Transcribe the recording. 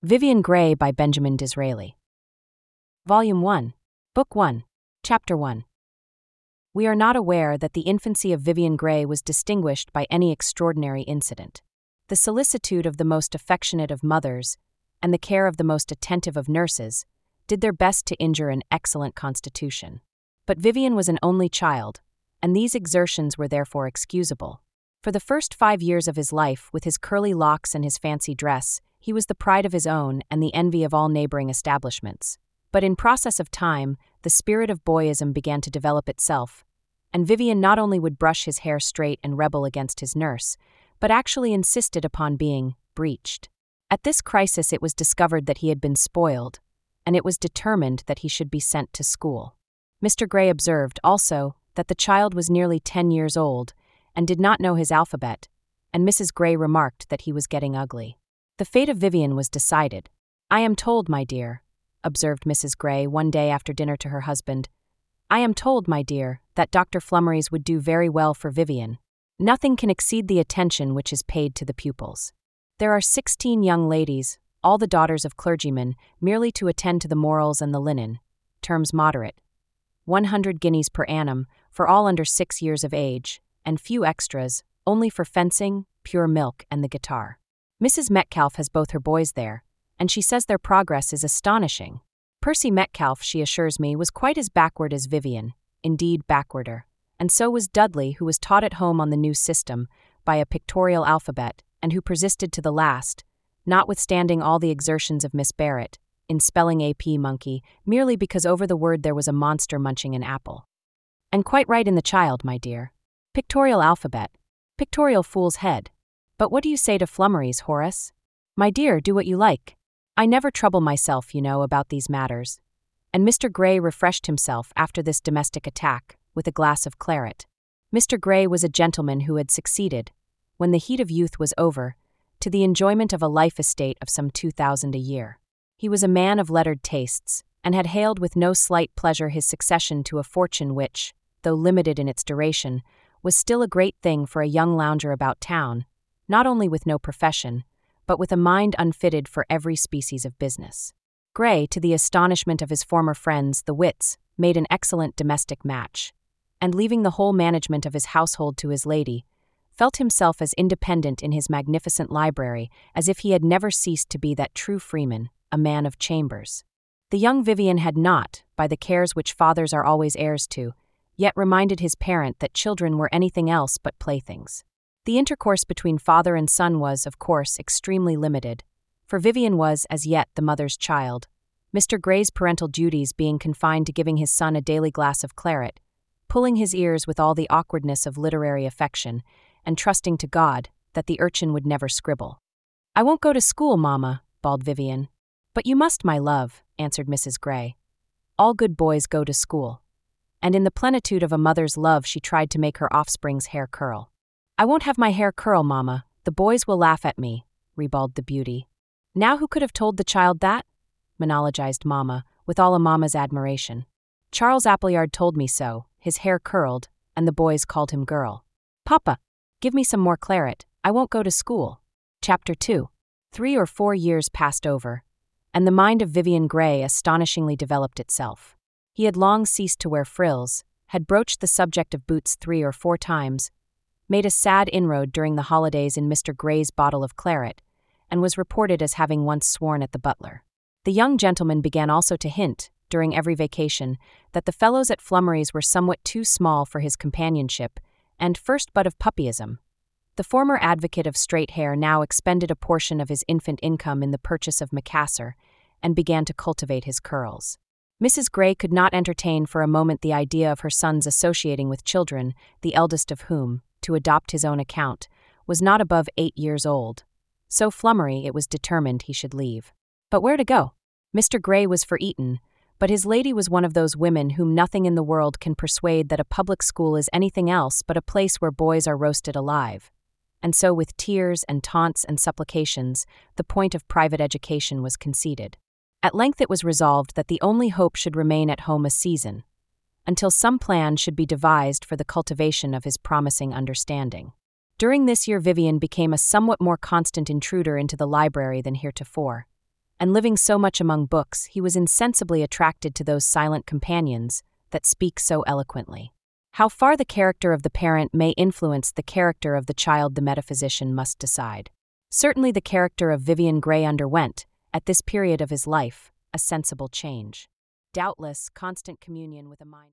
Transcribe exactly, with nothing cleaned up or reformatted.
Vivian Grey by Benjamin Disraeli. Volume one, Book one, Chapter one. We are not aware that the infancy of Vivian Grey was distinguished by any extraordinary incident. The solicitude of the most affectionate of mothers, and the care of the most attentive of nurses, did their best to injure an excellent constitution. But Vivian was an only child, and these exertions were therefore excusable. For the first five years of his life, with his curly locks and his fancy dress, he was the pride of his own and the envy of all neighboring establishments. But in process of time, the spirit of boyism began to develop itself, and Vivian not only would brush his hair straight and rebel against his nurse, but actually insisted upon being breeched. At this crisis it was discovered that he had been spoiled, and it was determined that he should be sent to school. Mister Grey observed, also, that the child was nearly ten years old, and did not know his alphabet, and Missus Grey remarked that he was getting ugly. The fate of Vivian was decided. "I am told, my dear," observed Missus Grey one day after dinner to her husband, "I am told, my dear, that Doctor Flummeries would do very well for Vivian. Nothing can exceed the attention which is paid to the pupils. There are sixteen young ladies, all the daughters of clergymen, merely to attend to the morals and the linen, terms moderate, one hundred guineas per annum, for all under six years of age, and few extras, only for fencing, pure milk, and the guitar. Missus Metcalfe has both her boys there, and she says their progress is astonishing. Percy Metcalfe, she assures me, was quite as backward as Vivian, indeed backwarder, and so was Dudley, who was taught at home on the new system, by a pictorial alphabet, and who persisted to the last, notwithstanding all the exertions of Miss Barrett, in spelling A P monkey, merely because over the word there was a monster munching an apple. And quite right in the child, my dear. Pictorial alphabet. Pictorial fool's head. But what do you say to Flummeries, Horace? My dear, do what you like. I never trouble myself, you know, about these matters." And Mister Grey refreshed himself after this domestic attack with a glass of claret. Mister Grey was a gentleman who had succeeded, when the heat of youth was over, to the enjoyment of a life estate of some two thousand a year. He was a man of lettered tastes, and had hailed with no slight pleasure his succession to a fortune which, though limited in its duration, was still a great thing for a young lounger about town, not only with no profession, but with a mind unfitted for every species of business. Grey, to the astonishment of his former friends, the wits, made an excellent domestic match, and leaving the whole management of his household to his lady, felt himself as independent in his magnificent library as if he had never ceased to be that true freeman, a man of chambers. The young Vivian had not, by the cares which fathers are always heirs to, yet reminded his parent that children were anything else but playthings. The intercourse between father and son was, of course, extremely limited, for Vivian was, as yet, the mother's child, Mister Grey's parental duties being confined to giving his son a daily glass of claret, pulling his ears with all the awkwardness of literary affection, and trusting to God that the urchin would never scribble. "I won't go to school, mamma," bawled Vivian. "But you must, my love," answered Missus Grey. "All good boys go to school." And in the plenitude of a mother's love she tried to make her offspring's hair curl. "I won't have my hair curl, mamma. The boys will laugh at me," rebawled the beauty. "Now who could have told the child that?" monologized mamma, with all a mamma's admiration. "Charles Appleyard told me so, his hair curled, and the boys called him girl. Papa, give me some more claret, I won't go to school." Chapter two. Three or four years passed over, and the mind of Vivian Grey astonishingly developed itself. He had long ceased to wear frills, had broached the subject of boots three or four times, made a sad inroad during the holidays in Mister Grey's bottle of claret, and was reported as having once sworn at the butler. The young gentleman began also to hint, during every vacation, that the fellows at Flummeries were somewhat too small for his companionship, and first bud of puppyism. The former advocate of straight hair now expended a portion of his infant income in the purchase of Macassar, and began to cultivate his curls. Missus Grey could not entertain for a moment the idea of her son's associating with children, the eldest of whom, to adopt his own account, was not above eight years old. So Flummery it was determined he should leave. But where to go? Mister Grey was for Eton, but his lady was one of those women whom nothing in the world can persuade that a public school is anything else but a place where boys are roasted alive. And so with tears and taunts and supplications, the point of private education was conceded. At length it was resolved that the only hope should remain at home a season, until some plan should be devised for the cultivation of his promising understanding. During this year Vivian became a somewhat more constant intruder into the library than heretofore, and living so much among books, he was insensibly attracted to those silent companions that speak so eloquently. How far the character of the parent may influence the character of the child, the metaphysician must decide. Certainly the character of Vivian Grey underwent, at this period of his life, a sensible change. Doubtless, constant communion with a mind